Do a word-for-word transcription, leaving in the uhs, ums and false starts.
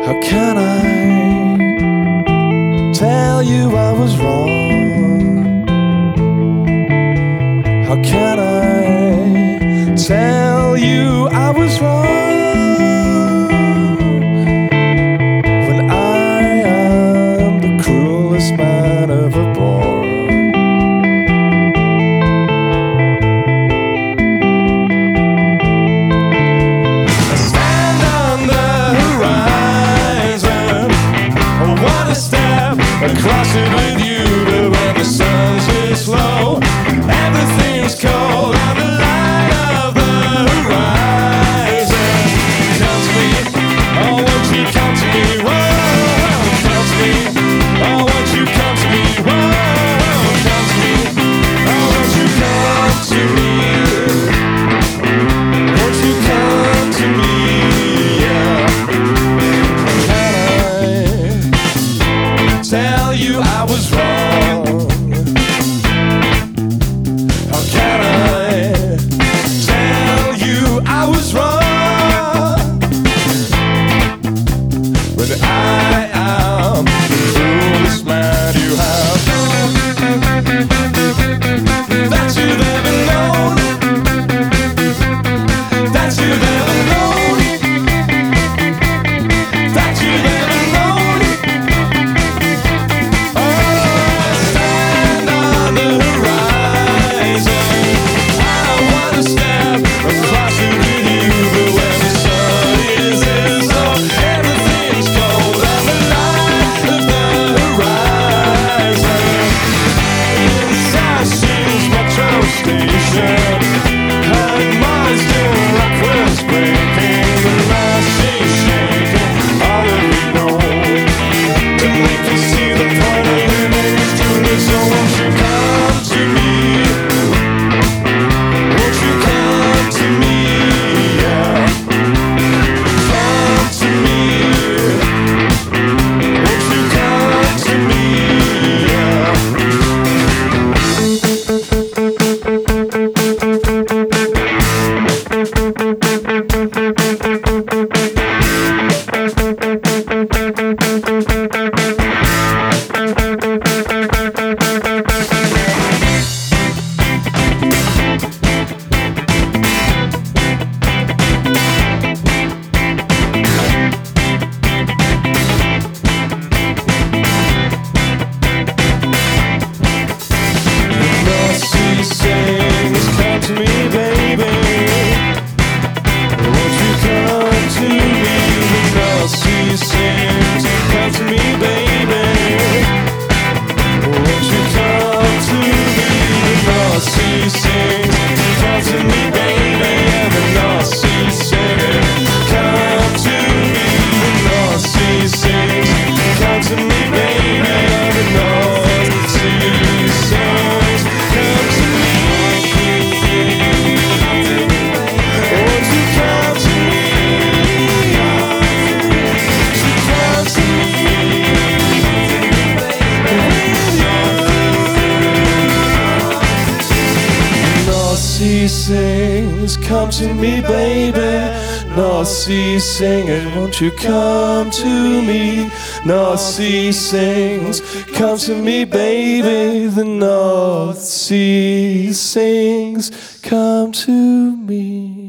How can I tell you I was wrong? How can I tell you I was wrong when I am the cruelest man ever born? I stand on the horizon, I wanna step across it with you, but when the sun's this low, everything's cold on the line of the horizon. Come to me, oh won't you come to me, whoa, come to me, oh won't you come to me, whoa, come to me, oh won't you come to me, won't you come to me, yeah. Can I tell you I was wrong? How can I tell you I was wrong when I am the cruelest man you have that you've ever known, that you've ever known, that you've ever known. Oh, I stand on the horizon, I wanna step across it with you, but when the sun is this low, everything's cold on the line of the horizon. Inside Sears metro station, and mine's doing reckless breaking, the last is shaking, all that we know to make us see the point of living is doing it. So won't you come to me, won't you come to me, yeah. Come to me, won't you come to me, yeah. Mercy sings, come to me, baby. Won't you come to me? Mercy sings, come to me, baby. Won't you come to me? Mercy sings, come to me, baby. The mercy sings, come to me. Mercy sings, come to me, baby. The mercy sings, come to me. Won't you come to me? Won't you come to me? Mercy sings, come to me, baby. Mercy singing, won't you come to me? North Sea sings, come to me, baby. The North Sea sings, come to me.